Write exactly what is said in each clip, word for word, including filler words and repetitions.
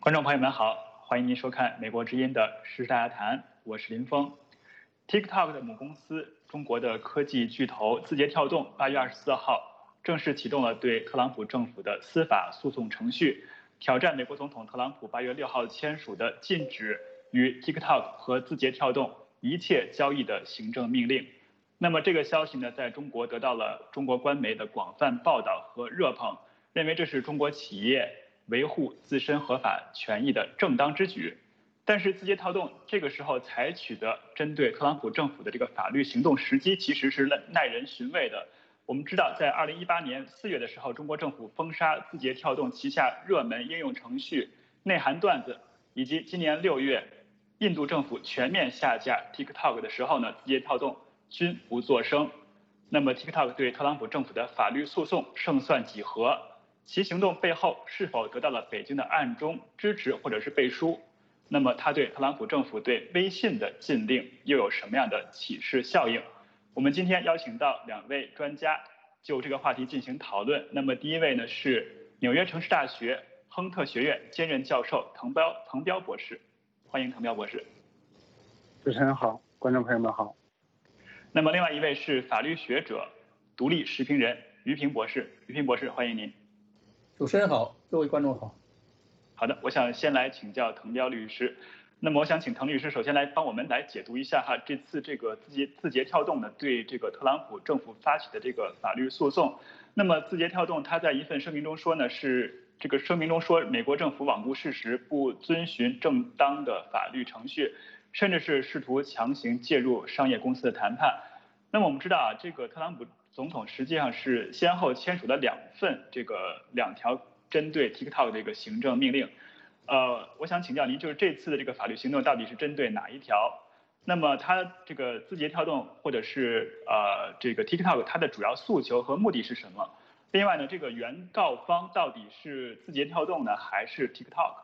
观众朋友们好，欢迎您收看美国之音的时事大家谈，我是林峰。TikTok 的母公司中国的科技巨头字节跳动八月二十四号正式启动了对特朗普政府的司法诉讼程序，挑战美国总统特朗普八月六号签署的禁止与 TikTok 和字节跳动一切交易的行政命令。那么这个消息呢，在中国得到了中国官媒的广泛报道和热捧，认为这是中国企业维护自身合法权益的正当之举。但是字节跳动这个时候采取的针对特朗普政府的这个法律行动时机其实是耐人寻味的。我们知道在二零一八年四月的时候，中国政府封杀字节跳动旗下热门应用程序内涵段子，以及今年六月印度政府全面下架 TikTok 的时候呢，字节跳动均不作声。那么 TikTok 对特朗普政府的法律诉讼胜算几何？其行动背后是否得到了北京的暗中支持或者是背书？那么他对特朗普政府对微信的禁令又有什么样的启示效应？我们今天邀请到两位专家就这个话题进行讨论。那么第一位呢是纽约城市大学亨特学院兼任教授滕彪滕彪博士，欢迎滕彪博士。 主持人好，观众朋友们好。 那么另外一位是法律学者、独立时评人于平博士，于平博士欢迎您。 主持人好，各位观众好。 好的，我想先来请教滕彪律师。那么我想请滕律师首先来帮我们来解读一下哈，这次这个字节字节跳动呢对这个特朗普政府发起的这个法律诉讼。那么字节跳动他在一份声明中说呢，是这个声明中说美国政府罔顾事实，不遵循正当的法律程序，甚至是试图强行介入商业公司的谈判。那么我们知道啊，这个特朗普总统实际上是先后签署了两份这个两条针对 TikTok 的一个行政命令。呃，我想请教您，就是这次的这个法律行动到底是针对哪一条？那么它这个字节跳动或者是呃这个 TikTok 它的主要诉求和目的是什么？另外呢，这个原告方到底是字节跳动呢，还是 TikTok？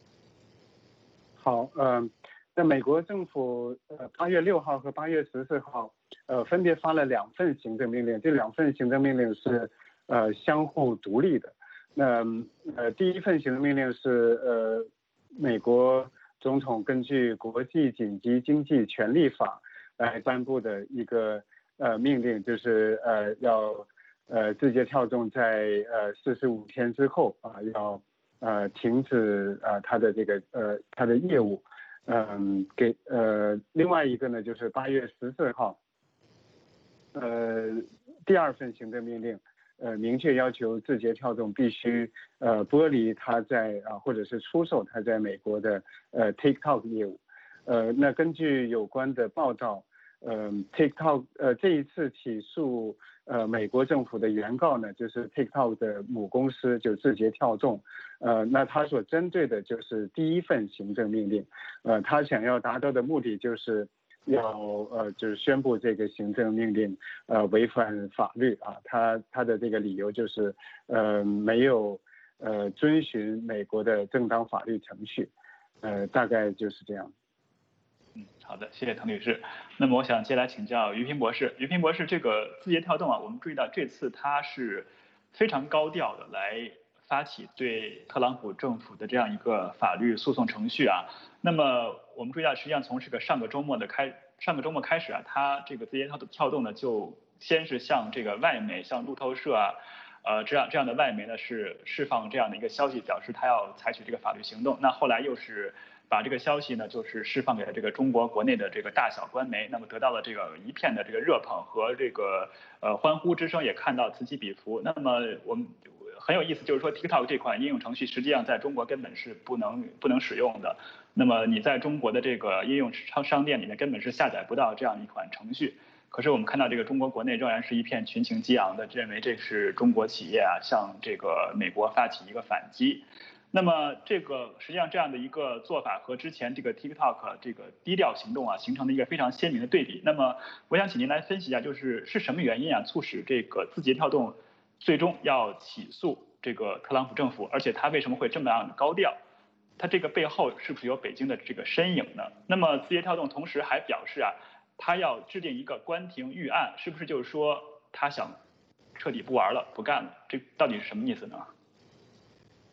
好，呃，在美国政府呃八月六号和八月十四号，呃分别发了两份行政命令，这两份行政命令是呃相互独立的。那呃，第一份行政命令是呃，美国总统根据国际紧急经济权利法来颁布的一个呃命令，就是呃要呃字节跳动在呃四十五天之后啊、呃、要呃停止呃它的这个呃它的业务，嗯、呃、给呃另外一个呢就是八月十四号，呃第二份行政命令。呃，明确要求字节跳动必须呃剥离它在啊、呃、或者是出售它在美国的呃 TikTok 业务。呃，那根据有关的报道，呃 TikTok 呃这一次起诉呃美国政府的原告呢，就是 TikTok 的母公司就字节跳动。呃，那他所针对的就是第一份行政命令。呃，他想要达到的目的就是。要呃，就是宣布这个行政命令呃违反法律啊，他他的这个理由就是呃没有呃遵循美国的正当法律程序，呃大概就是这样。 嗯，好的，谢谢滕律师。那么我想接下来请教于平博士，于平博士，这个字节跳动啊，我们注意到这次他是非常高调的来发起对特朗普政府的这样一个法律诉讼程序啊。那么我们注意到，实际上从这个上个周末的开上个周末开始啊，它这个字节跳动呢，就先是向这个外媒，像路透社啊，呃这样这样的外媒呢是释放这样的一个消息，表示他要采取这个法律行动。那后来又是把这个消息呢，就是释放给了这个中国国内的这个大小官媒，那么得到了这个一片的这个热捧和这个呃欢呼之声，也看到此起彼伏。那么我们很有意思，就是说 TikTok 这款应用程序实际上在中国根本是不能不能使用的。那么你在中国的这个应用商商店里面根本是下载不到这样一款程序。可是我们看到这个中国国内仍然是一片群情激昂的，认为这是中国企业啊向这个美国发起一个反击。那么这个实际上这样的一个做法和之前这个 TikTok 这个低调行动啊形成了一个非常鲜明的对比。那么我想请您来分析一下，就是是什么原因啊促使这个字节跳动最终要起诉这个特朗普政府，而且他为什么会这么样的高调？它这个背后是不是有北京的这个身影呢？那么字节跳动同时还表示啊，他要制定一个关停预案，是不是就是说他想彻底不玩了，不干了？这到底是什么意思呢？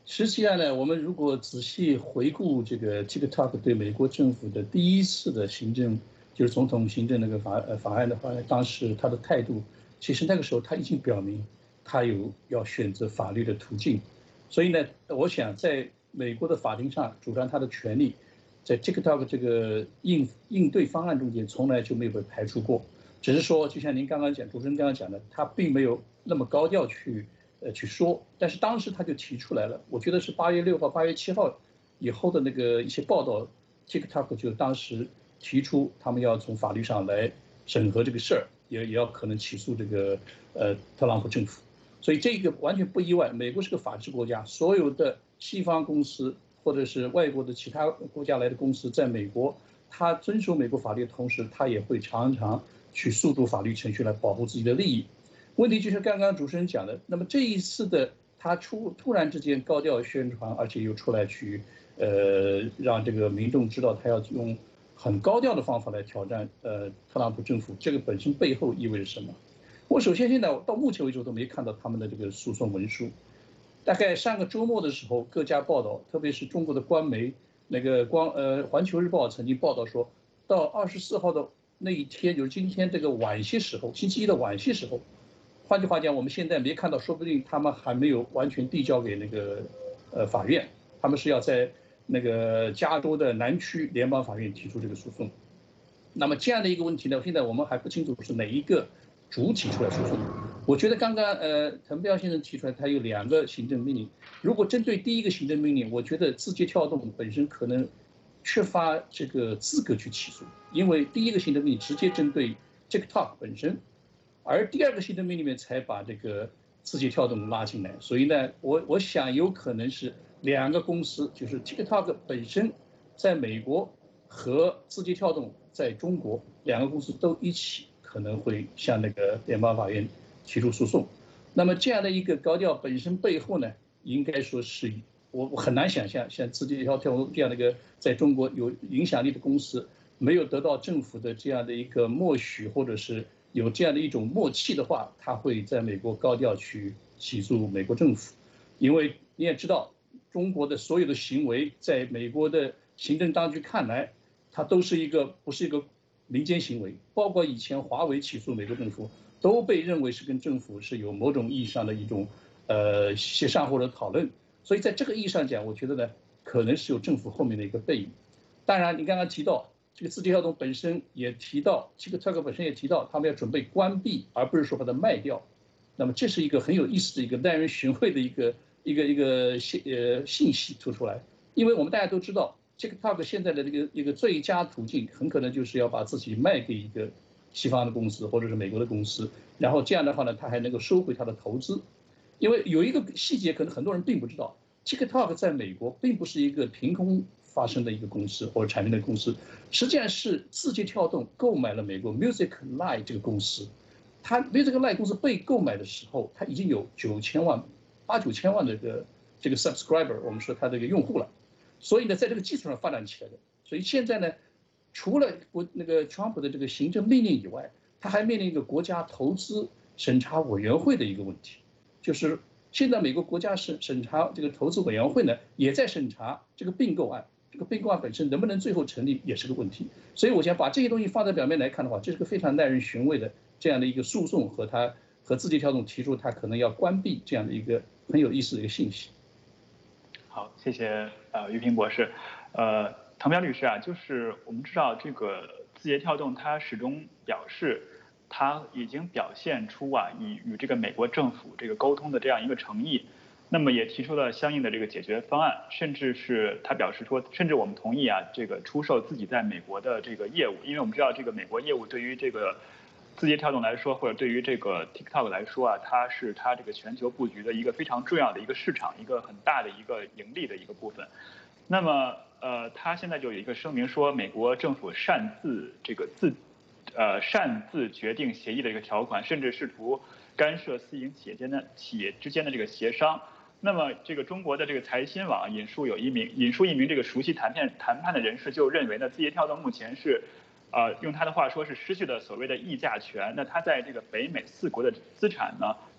实际上呢，我们如果仔细回顾这个 TikTok 对美国政府的第一次的行政，就是总统行政那个法呃法案的话呢，当时他的态度，其实那个时候他已经表明他有要选择法律的途径，所以呢，我想在美国的法庭上主张他的权利，在 TikTok 这个应应对方案中间从来就没有被排除过，只是说就像您刚刚讲，主持人刚刚讲的，他并没有那么高调去。呃，去说，但是当时他就提出来了，我觉得是八月六号、八月七号以后的那个一些报道 ，TikTok 就当时提出他们要从法律上来审核这个事儿，也也要可能起诉这个呃特朗普政府，所以这个完全不意外。美国是个法治国家，所有的西方公司或者是外国的其他国家来的公司，在美国，他遵守美国法律的同时，他也会常常去速度法律程序来保护自己的利益。问题就是刚刚主持人讲的，那么这一次的他突突然之间高调宣传，而且又出来去，呃，让这个民众知道他要用很高调的方法来挑战呃特朗普政府，这个本身背后意味着什么？我首先现在到目前为止都没看到他们的这个诉讼文书。大概上个周末的时候，各家报道，特别是中国的官媒那个光呃《环球日报》曾经报道说，到二十四号的那一天，就是今天这个晚些时候，星期一的晚些时候。换句话讲，我们现在没看到，说不定他们还没有完全递交给那个呃法院，他们是要在那个加州的南区联邦法院提出这个诉讼。那么这样的一个问题呢，现在我们还不清楚是哪一个主体出来诉讼。我觉得刚刚呃滕彪先生提出来，他有两个行政命令。如果针对第一个行政命令，我觉得字节跳动本身可能缺乏这个资格去起诉，因为第一个行政命令直接针对 TikTok 本身。而第二个行政命令里面才把这个字节跳动拉进来，所以呢，我我想有可能是两个公司，就是 TikTok 本身在美国和字节跳动在中国两个公司都一起可能会向那个联邦法院提出诉讼。那么这样的一个高调本身背后呢，应该说是我我很难想象，像字节跳动这样的一个在中国有影响力的公司，没有得到政府的这样的一个默许，或者是有这样的一种默契的话，他会在美国高调去起诉美国政府，因为你也知道，中国的所有的行为，在美国的行政当局看来，它都是一个不是一个民间行为，包括以前华为起诉美国政府，都被认为是跟政府是有某种意义上的一种呃协商或者讨论，所以在这个意义上讲，我觉得呢，可能是有政府后面的一个背影。当然，你刚刚提到。这个字节跳动本身也提到，这个 TikTok 本身也提到，他们要准备关闭，而不是说把它卖掉。那么这是一个很有意思的一个耐人寻味的一个一个一个信呃信息吐出来。因为我们大家都知道 ，TikTok 现在的这个一个最佳途径，很可能就是要把自己卖给一个西方的公司或者是美国的公司，然后这样的话呢，他还能够收回他的投资。因为有一个细节，可能很多人并不知道 ，TikTok 在美国并不是一个凭空发生的一个公司或者产生的公司，实际上是字节跳动购买了美国 Musical.ly 这个公司。它 Musical.ly 公司被购买的时候，它已经有九千万、八九千万的这个这个 subscriber， 我们说它这个用户了。所以呢，在这个基础上发展起来的。所以现在呢，除了国那个 Trump 的这个行政命令以外，它还面临一个国家投资审查委员会的一个问题，就是现在美国国家审审查这个投资委员会呢，也在审查这个并购案。这个并购案本身能不能最后成立也是个问题，所以我想把这些东西放在表面来看的话，这是个非常耐人寻味的这样的一个诉讼和他和字节跳动提出他可能要关闭这样的一个很有意思的一个信息。 好，谢谢呃于平博士，呃滕彪律师啊，就是我们知道这个字节跳动它始终表示，它已经表现出啊与与这个美国政府这个沟通的这样一个诚意。那么也提出了相应的这个解决方案，甚至是他表示说，甚至我们同意啊，这个出售自己在美国的这个业务，因为我们知道这个美国业务对于这个字节跳动来说，或者对于这个 TikTok 来说啊，它是它这个全球布局的一个非常重要的一个市场，一个很大的一个盈利的一个部分。那么呃，他现在就有一个声明说，美国政府擅自这个自呃擅自决定协议的一个条款，甚至试图干涉私营企业间的企业之间的这个协商。那么，这个中国的这个财新网引述有一名引述一名这个熟悉谈判谈判的人士就认为呢，字节跳动目前是，呃，用他的话说是失去了所谓的议价权。那他在这个北美四国的资产呢，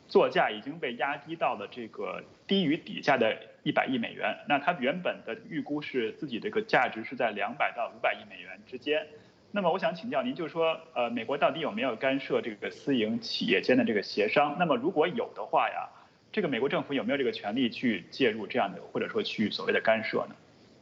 作价已经被压低到了这个低于底价的一百亿美元。那它原本的预估是自己这个价值是在两百到五百亿美元之间。那么我想请教您，就是说，呃，美国到底有没有干涉这个私营企业间的这个协商？那么如果有的话呀，这个美国政府有没有这个权利去介入这样的，或者说去所谓的干涉呢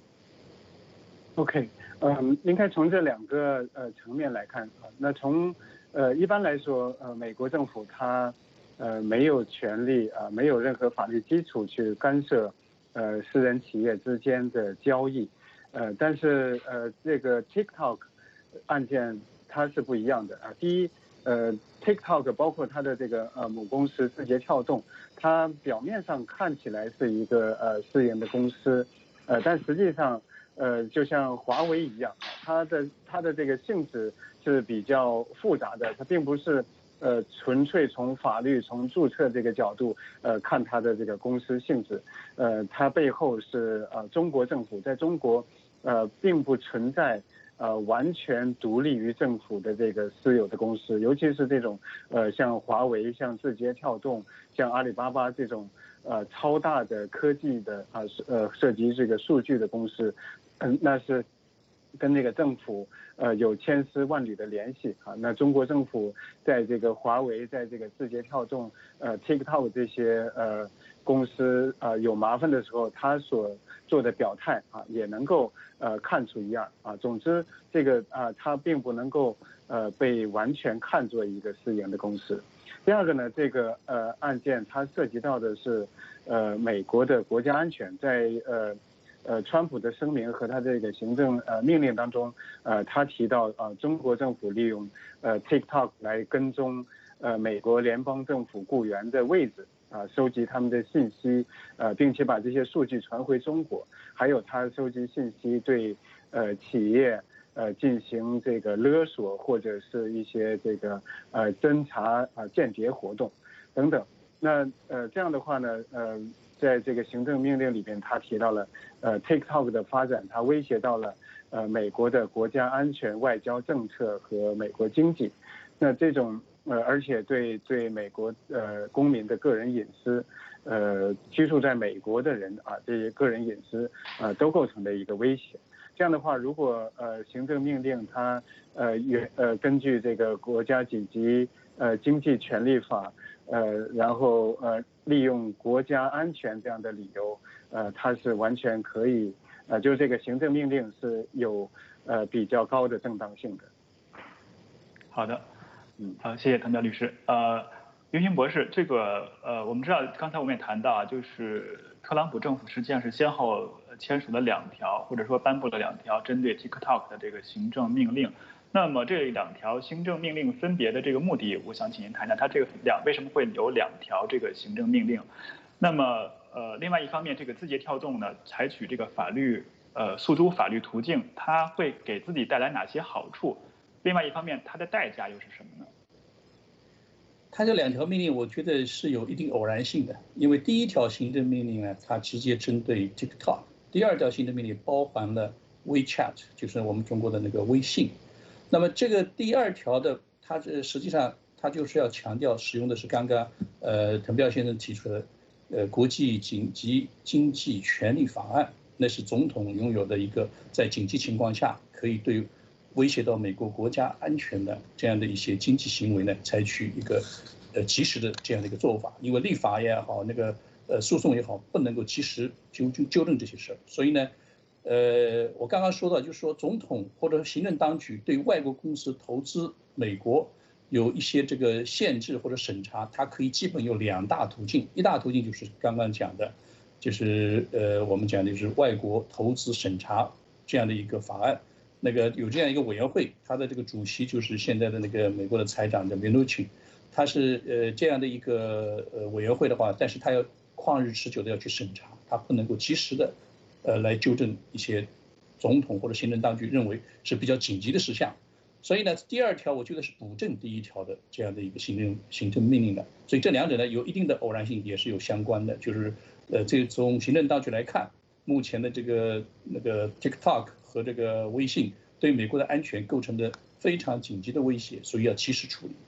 ？OK， 嗯，应该从这两个呃层面来看啊。那从呃一般来说，呃，美国政府它呃没有权利啊、呃，没有任何法律基础去干涉呃私人企业之间的交易。呃，但是呃这个 TikTok 案件它是不一样的啊。第一，呃 TikTok 包括它的这个呃母公司字节跳动，它表面上看起来是一个呃私营的公司，呃，但实际上呃就像华为一样，它的它的这个性质是比较复杂的，它并不是呃纯粹从法律从注册这个角度呃看它的这个公司性质，呃，它背后是呃中国政府在中国呃并不存在。呃，完全独立于政府的这个私有的公司，尤其是这种呃像华为、像字节跳动、像阿里巴巴这种呃超大的科技的啊呃涉及这个数据的公司，嗯，那是跟那个政府呃有千丝万缕的联系啊。那中国政府在这个华为、在这个字节跳动、呃 TikTok 这些呃公司啊、呃、有麻烦的时候，他所做的表态啊，也能够呃看出一二啊。总之，这个啊，它并不能够呃被完全看作一个私营的公司。第二个呢，这个呃案件它涉及到的是呃美国的国家安全，在呃呃川普的声明和他这个行政呃命令当中，呃他提到啊、呃、中国政府利用呃 TikTok 来跟踪呃美国联邦政府雇员的位置。啊，收集他们的信息，呃，并且把这些数据传回中国，还有他收集信息对呃企业呃进行这个勒索或者是一些这个呃侦查啊、呃、间谍活动等等。那呃这样的话呢，呃，在这个行政命令里边，他提到了呃 TikTok 的发展，它威胁到了呃美国的国家安全、外交政策和美国经济。那这种呃，而且对对美国呃公民的个人隐私，呃居住在美国的人啊，这些个人隐私呃都构成了一个威胁。这样的话，如果呃行政命令它呃原呃根据这个国家紧急呃经济权利法呃，然后呃利用国家安全这样的理由，呃它是完全可以呃就是这个行政命令是有呃比较高的正当性的。 好的。 嗯， 好，谢谢唐彪律师。呃，于平博士，这个呃，我们知道刚才我们也谈到啊，就是特朗普政府实际上是先后签署了两条，或者说颁布了两条针对 TikTok 的这个行政命令。那么这两条行政命令分别的这个目的，我想请您谈谈，它这个两为什么会有两条这个行政命令？那么呃，另外一方面，这个字节跳动呢，采取这个法律呃诉诸法律途径，它会给自己带来哪些好处？另外一方面，它的代价又是什么呢？ 它这两条命令，我觉得是有一定偶然性的，因为第一条行政命令呢，它直接针对 TikTok， 第二条行政命令包含了 WeChat， 就是我们中国的那个微信。那么这个第二条的，它这实际上它就是要强调使用的是刚刚呃滕彪先生提出的呃国际紧急经济权利法案，那是总统拥有的一个在紧急情况下可以对威胁到美国国家安全的这样的一些经济行为呢，采取一个呃及时的这样的一个做法，因为立法也好，那个呃诉讼也好，不能够及时纠纠纠正这些事儿，所以呢，呃，我刚刚说到，就是说总统或者行政当局对外国公司投资美国有一些这个限制或者审查，它可以基本有两大途径，一大途径就是刚刚讲的，就是呃我们讲的就是外国投资审查这样的一个法案。那个有这样一个委员会，他的这个主席就是现在的那个美国的财长叫 Mnuchin， 他是呃这样的一个呃委员会的话，但是他要旷日持久的要去审查，他不能够及时的呃来纠正一些总统或者行政当局认为是比较紧急的事项。所以呢，第二条我觉得是补正第一条的这样的一个行政行政命令的，所以这两者呢有一定的偶然性，也是有相关的，就是呃这从行政当局来看，目前的这个那个 TikTok。和这个微信对美国的安全构成的非常紧急的威胁，所以要及时处理。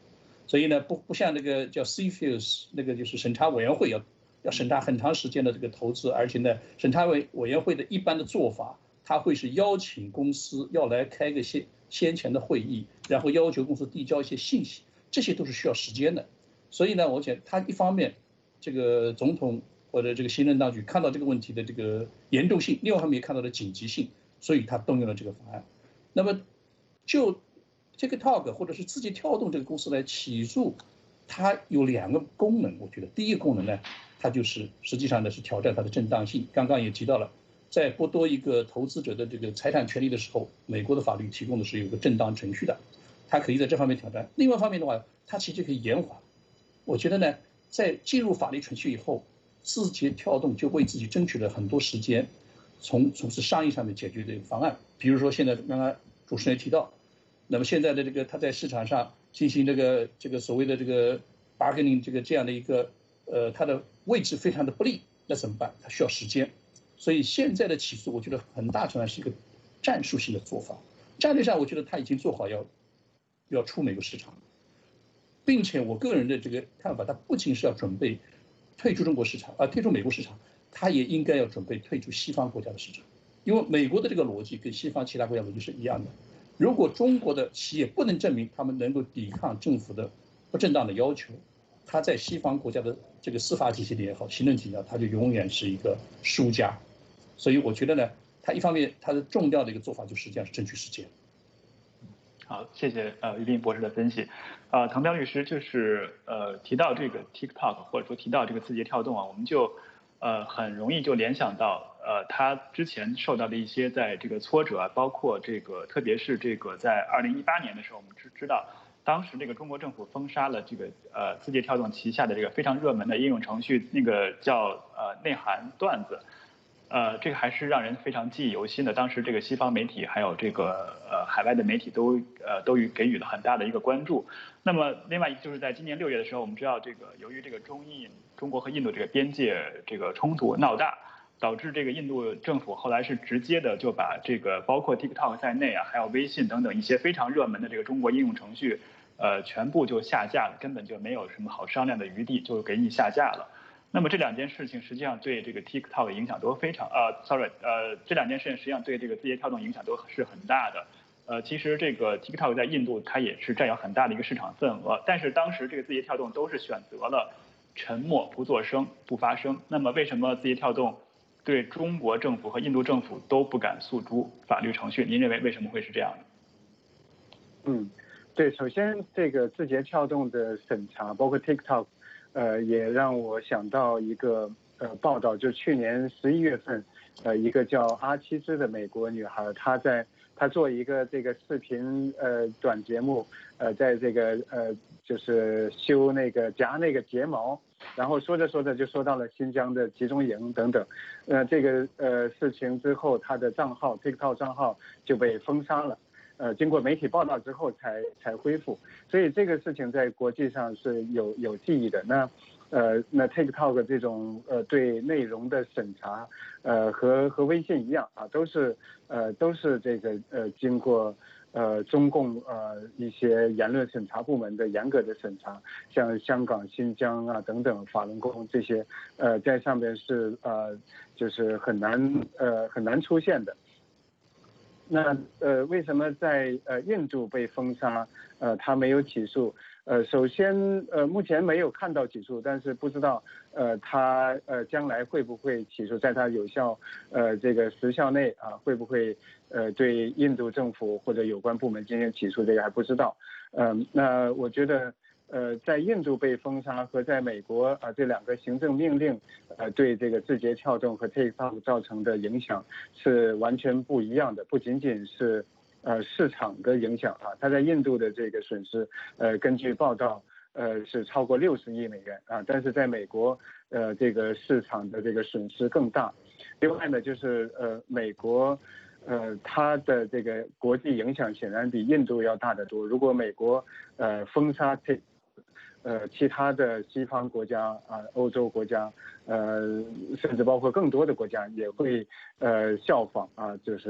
所以呢，不不像那个叫 C F I U S 那个就是审查委员会要要审查很长时间的这个投资，而且呢，审查委委员会的一般的做法，他会是邀请公司要来开个先先前的会议，然后要求公司递交一些信息，这些都是需要时间的。所以呢，我想他一方面，这个总统或者这个行政当局看到这个问题的这个严重性，另外一方面也看到了紧急性，所以他动用了这个法案。那么就TikTok 或者是字节跳动这个公司来起诉，它有两个功能，我觉得第一个功能呢，它就是实际上呢是挑战它的正当性。刚刚也提到了，在剥夺一个投资者的这个财产权利的时候，美国的法律提供的是有个正当程序的，它可以在这方面挑战。另外一方面的话，它其实可以延缓。我觉得呢，在进入法律程序以后，字节跳动就为自己争取了很多时间，从从事商业上面解决这个方案。比如说现在刚刚主持人也提到。那么现在的这个，它在市场上进行这个这个所谓的这个 bargaining 这个这样的一个，呃，它的位置非常的不利，那怎么办？它需要时间，所以现在的起诉，我觉得很大程度上是一个战术性的做法。战略上，我觉得它已经做好要要出美国市场，并且我个人的这个看法，它不仅是要准备退出中国市场，啊，退出美国市场，它也应该要准备退出西方国家的市场，因为美国的这个逻辑跟西方其他国家逻辑是一样的。如果中国的企业不能证明他们能够抵抗政府的不正当的要求，他在西方国家的这个司法体系里也好，行政体系也好，他就永远是一个输家。所以我觉得呢，他一方面他的重要的一个做法就实际上是争取时间。 好，谢谢呃于斌博士的分析。呃，唐彪律师就是呃提到这个 TikTok 或者说提到这个字节跳动啊，我们就呃很容易就联想到。呃，他之前受到的一些在这个挫折啊，包括这个，特别是这个在二零一八年的时候，我们知知道，当时这个中国政府封杀了这个呃字节跳动旗下的这个非常热门的应用程序，那个叫呃内涵段子，呃，这个还是让人非常记忆犹新的。当时这个西方媒体还有这个呃海外的媒体都呃都予给予了很大的一个关注。那么另外一个就是在今年六月的时候，我们知道这个由于这个中印中国和印度这个边界这个冲突闹大。导致这个印度政府后来是直接的就把这个包括 TikTok 在内啊，还有微信等等一些非常热门的这个中国应用程序，呃，全部就下架了，根本就没有什么好商量的余地，就给你下架了。那么这两件事情实际上对这个 TikTok 的影响都非常呃 ，sorry， 呃，这两件事情实际上对这个字节跳动影响都是很大的。呃，其实这个 TikTok 在印度它也是占有很大的一个市场份额，但是当时这个字节跳动都是选择了沉默不作声不发声。那么为什么字节跳动对中国政府和印度政府都不敢诉诸法律程序？您认为为什么会是这样的？ 嗯，对，首先这个字节跳动的审查，包括 TikTok， 呃，也让我想到一个呃报道，就去年十一月份，呃，一个叫阿七兹的美国女孩，她在她做一个这个视频呃短节目，呃，在这个呃就是修那个夹那个睫毛。然后说着说着就说到了新疆的集中营等等，呃，这个呃事情之后，他的账号 TikTok 账号就被封杀了，呃，经过媒体报道之后才才恢复，所以这个事情在国际上是有有记忆的。那呃，那 TikTok 这种呃对内容的审查，呃和和微信一样啊，都是呃都是这个呃经过。呃，中共呃一些言论审查部门的严格的审查，像香港、新疆啊等等法轮功这些，呃，在上面是呃就是很难呃很难出现的。那呃为什么在呃印度被封杀？呃，他没有起诉。呃，首先呃目前没有看到起诉，但是不知道呃他呃将来会不会起诉，在他有效呃这个时效内啊会不会呃对印度政府或者有关部门进行起诉，这个还不知道。嗯、呃，那我觉得。呃，在印度被封杀和在美国啊、呃、这两个行政命令，呃，对这个字节跳动和 TikTok 造成的影响是完全不一样的，不仅仅是呃市场的影响啊，它在印度的这个损失，呃，根据报道，呃是超过六十亿美元啊，但是在美国，呃，这个市场的这个损失更大。另外呢，就是呃美国。呃，它的这个国际影响显然比印度要大得多。如果美国呃封杀 Tik 呃，其他的西方国家啊、呃，欧洲国家，呃，甚至包括更多的国家也会呃效仿啊，就是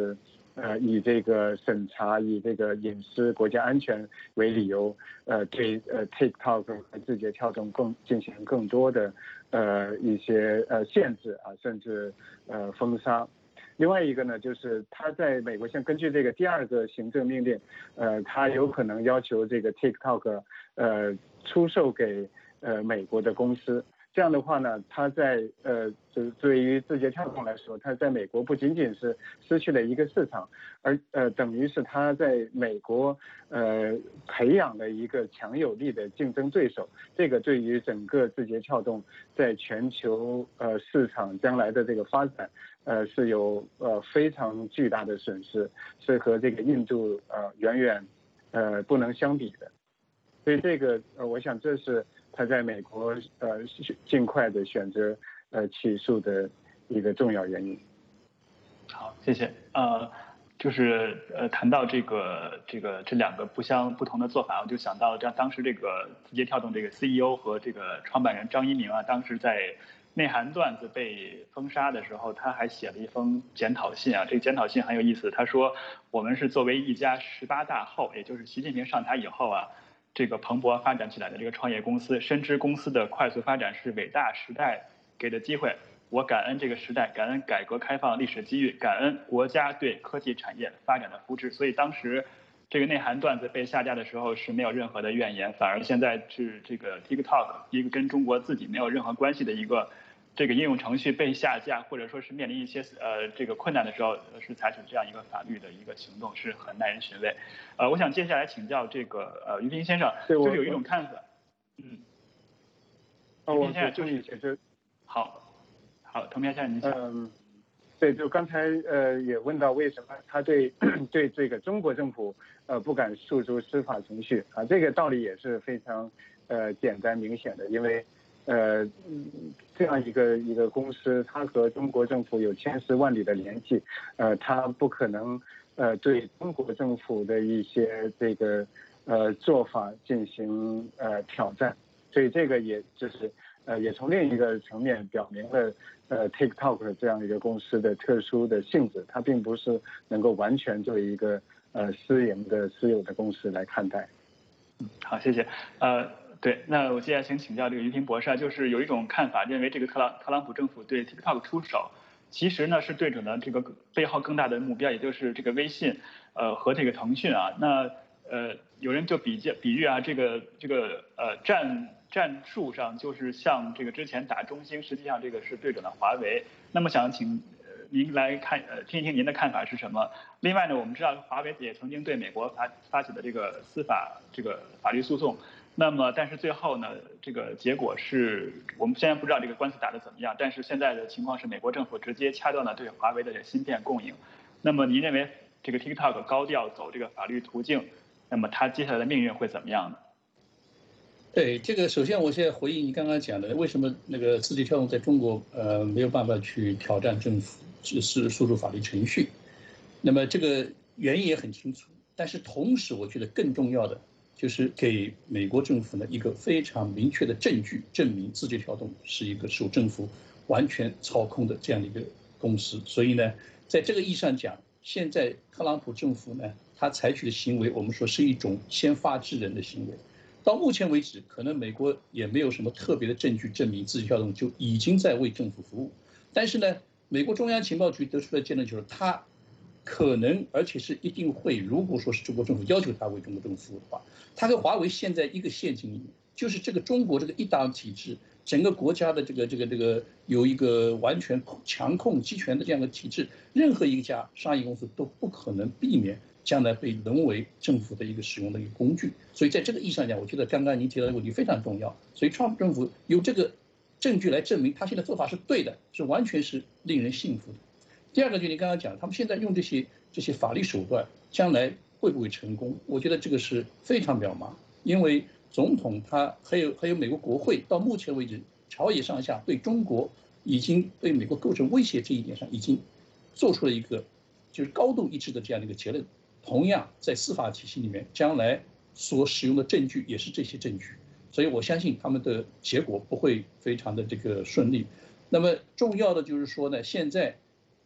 呃，以这个审查、以这个隐私、国家安全为理由，呃，对呃 TikTok 和字节跳动更进行更多的呃一些呃限制啊，甚至呃封杀。另外一个呢，就是他在美国现在根据这个第二个行政命令，呃，他有可能要求这个 TikTok 呃出售给呃美国的公司。这样的话呢，它在呃，就是对于字节跳动来说，它在美国不仅仅是失去了一个市场，而呃，等于是它在美国呃培养了一个强有力的竞争对手。这个对于整个字节跳动在全球呃市场将来的这个发展，呃是有呃非常巨大的损失，是和这个印度呃远远呃不能相比的。所以这个呃，我想这是他在美国呃尽快的选择呃起诉的一个重要原因。 好，谢谢。呃，就是呃谈到这个这个这两个不相不同的做法，我就想到这当时这个字节跳动这个 C E O 和这个创办人张一鸣啊，当时在内涵段子被封杀的时候，他还写了一封检讨信啊。这个检讨信很有意思，他说我们是作为一家十八大后，也就是习近平上台以后啊。这个蓬勃发展起来的这个创业公司，深知公司的快速发展是伟大时代给的机会。我感恩这个时代，感恩改革开放历史机遇，感恩国家对科技产业发展的扶持。所以当时这个内涵段子被下架的时候是没有任何的怨言，反而现在是这个 TikTok 一个跟中国自己没有任何关系的一个这个应用程序被下架，或者说是面临一些呃这个困难的时候，是采取这样一个法律的一个行动，是很耐人寻味。呃，我想接下来请教这个呃于平先生，就是有一种看法，嗯， 哦， 于平先生就是其实好，好，滕平先生您讲。 嗯，对，就刚才呃也问到为什么他对对这个中国政府呃不敢诉诸司法程序啊，这个道理也是非常呃简单明显的，因为。呃，这样一个一个公司，它和中国政府有千丝万缕的联系，呃，它不可能呃对中国政府的一些这个呃做法进行呃挑战，所以这个也就是呃也从另一个层面表明了呃 TikTok 这样一个公司的特殊的性质，它并不是能够完全作为一个呃私营的私有的公司来看待。 嗯，好，谢谢。呃。对，那我接下来请请教这个于平博士啊，就是有一种看法认为这个特朗特朗普政府对 TikTok 出手，其实呢是对准了这个背后更大的目标，也就是这个微信，呃和这个腾讯啊。那呃有人就比较比喻啊，这个这个呃战战术上就是像这个之前打中兴，实际上这个是对准了华为。那么想请您来看呃听一听您的看法是什么？另外呢，我们知道华为也曾经对美国发发起的这个司法这个法律诉讼。那么，但是最后呢，这个结果是我们现在不知道这个官司打得怎么样。但是现在的情况是，美国政府直接掐断了对华为的这个芯片供应。那么，您认为这个 TikTok 高调走这个法律途径，那么它接下来的命运会怎么样呢？ 对这个，首先我现在回应你刚刚讲的，为什么那个字节跳动在中国呃没有办法去挑战政府，只是诉诸法律程序。那么这个原因也很清楚，但是同时我觉得更重要的。就是给美国政府呢一个非常明确的证据，证明字节跳动是一个受政府完全操控的这样的一个公司。所以呢，在这个意义上讲，现在特朗普政府呢，他采取的行为，我们说是一种先发制人的行为。到目前为止，可能美国也没有什么特别的证据证明字节跳动就已经在为政府服务。但是呢，美国中央情报局得出的结论就是，他可能而且是一定会，如果说是中国政府要求他为中国政府服务的话。它和华为现在一个陷阱里面，就是这个中国这个一党体制，整个国家的这个这个这个有一个完全强控集权的这样的体制，任何一家商业公司都不可能避免将来被沦为政府的一个使用的一个工具。所以在这个意义上讲，我觉得刚刚您提到的问题非常重要。所以川普政府有这个证据来证明他现在做法是对的，是完全是令人信服的。第二个就你刚刚讲，他们现在用这些这些法律手段，将来会不会成功？我觉得这个是非常渺茫，因为总统他还有还有美国国会到目前为止朝野上下对中国已经对美国构成威胁这一点上已经做出了一个就是高度一致的这样的一个结论。同样在司法体系里面，将来所使用的证据也是这些证据，所以我相信他们的结果不会非常的这个顺利。那么重要的就是说呢，现在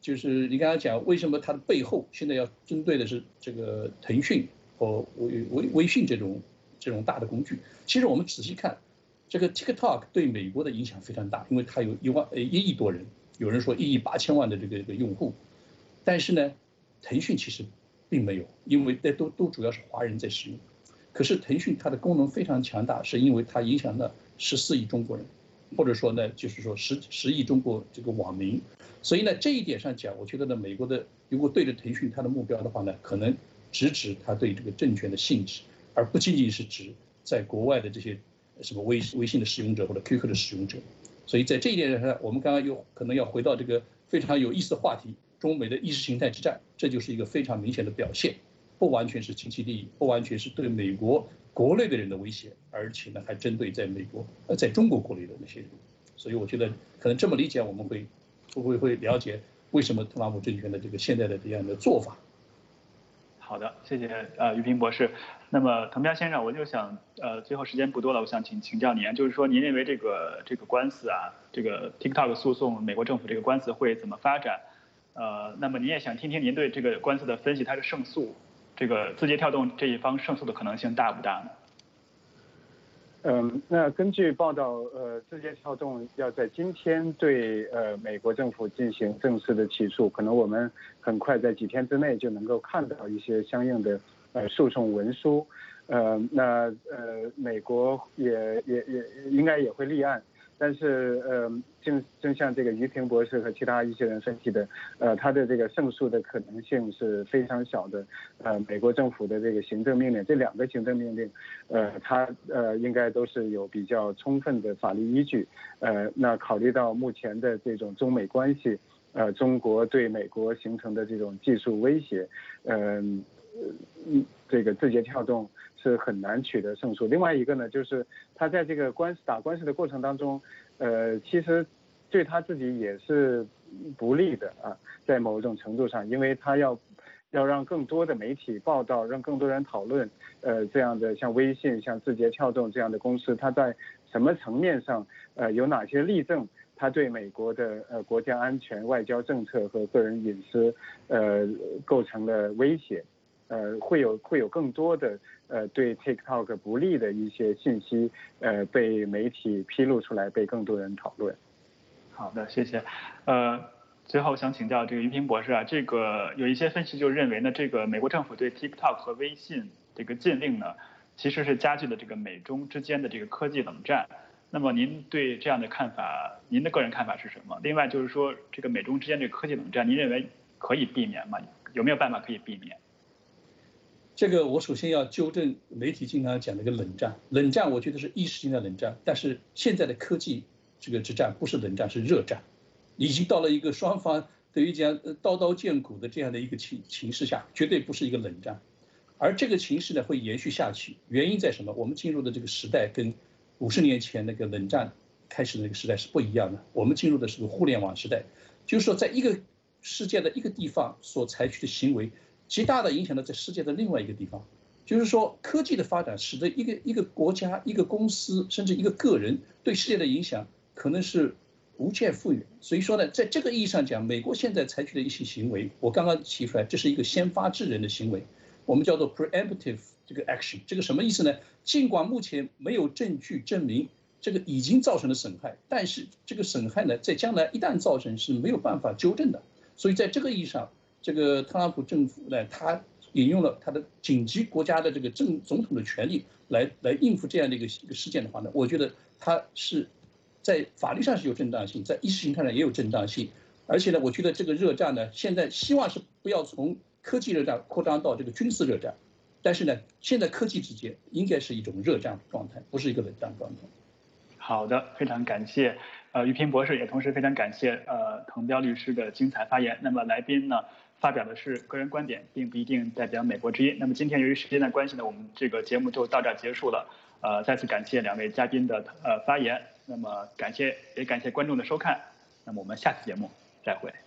就是你刚才讲为什么它的背后现在要针对的是这个腾讯和微微微信这种这种大的工具。其实我们仔细看，这个 TikTok 对美国的影响非常大，因为它有一万呃一亿多人，有人说一亿八千万的这个这个用户，但是呢，腾讯其实并没有，因为都都主要是华人在使用。可是腾讯它的功能非常强大，是因为它影响了十四亿中国人，或者说呢，就是说十十亿中国这个网民。所以呢，这一点上讲，我觉得呢，美国的如果对着腾讯它的目标的话呢，可能直指它对这个政权的性质，而不仅仅是指在国外的这些什么微微信的使用者或者 Q Q 的使用者。所以在这一点上，我们刚刚又可能要回到这个非常有意思的话题：中美的意识形态之战，这就是一个非常明显的表现。不完全是经济利益，不完全是对美国国内的人的威胁，而且呢还针对在美国呃在中国国内的那些人。所以我觉得可能这么理解，我们会会会了解为什么特朗普政权的这个现在的这样的做法。 好的，谢谢呃于平博士。那么滕彪先生，我就想呃最后时间不多了，我想请请教您，就是说您认为这个这个官司啊，这个 TikTok 诉讼美国政府这个官司会怎么发展？呃，那么您也想听听您对这个官司的分析，它的胜诉。这个字节跳动这一方胜诉的可能性大不大呢？ 嗯，那根据报道，呃，字节跳动要在今天对呃美国政府进行正式的起诉，可能我们很快在几天之内就能够看到一些相应的呃诉讼文书。呃，那呃美国也也也应该也会立案。但是，呃，正正像这个于平博士和其他一些人分析的，呃，他的这个胜诉的可能性是非常小的。呃，美国政府的这个行政命令，这两个行政命令，呃，它呃应该都是有比较充分的法律依据。呃，那考虑到目前的这种中美关系，呃，中国对美国形成的这种技术威胁，嗯、呃，这个字节跳动是很难取得胜诉。另外一个呢，就是他在这个官司打官司的过程当中，呃，其实对他自己也是不利的啊，在某种程度上，因为他要要让更多的媒体报道，让更多人讨论，呃，这样的像微信、像字节跳动这样的公司，它在什么层面上，呃，有哪些例证，它对美国的呃国家安全、外交政策和个人隐私，呃，构成了威胁。呃，会有会有更多的呃对 TikTok 不利的一些信息，呃被媒体披露出来，被更多人讨论。 好的，谢谢。呃，最后想请教这个于平博士啊，这个有一些分析就认为呢，这个美国政府对 TikTok 和微信这个禁令呢，其实是加剧了这个美中之间的这个科技冷战。那么您对这样的看法，您的个人看法是什么？另外就是说，这个美中之间这个科技冷战，您认为可以避免吗？有没有办法可以避免？ 这个我首先要纠正媒体经常讲的一个冷战，冷战我觉得是意识形态冷战，但是现在的科技这个之战不是冷战，是热战，已经到了一个双方等于讲刀刀见骨的这样的一个情情势下，绝对不是一个冷战，而这个情势呢会延续下去，原因在什么？我们进入的这个时代跟五十年前那个冷战开始的那个时代是不一样的，我们进入的是个互联网时代，就是说在一个世界的一个地方所采取的行为，极大的影响了在世界的另外一个地方，就是说科技的发展使得一个一个国家、一个公司甚至一个个人对世界的影响可能是无限复远。所以说呢，在这个意义上讲，美国现在采取的一些行为，我刚刚提出来，这是一个先发制人的行为，我们叫做 preemptive 这个 action。这个什么意思呢？尽管目前没有证据证明这个已经造成了损害，但是这个损害呢，在将来一旦造成是没有办法纠正的。所以在这个意义上，这个特朗普政府呢，他引用了他的紧急国家的这个政总统的权利来来应付这样的一个一个事件的话呢，我觉得他是在法律上是有正当性，在意识形态上也有正当性，而且呢，我觉得这个热战呢，现在希望是不要从科技热战扩张到这个军事热战，但是呢，现在科技之间应该是一种热战状态，不是一个冷战状态。 好的，非常感谢呃于平博士，也同时非常感谢呃滕彪律师的精彩发言。那么来宾呢发表的是个人观点，并不一定代表美国之音。那么今天由于时间的关系呢，我们这个节目就到这儿结束了。呃，再次感谢两位嘉宾的呃发言，那么感谢也感谢观众的收看。那么我们下次节目再会。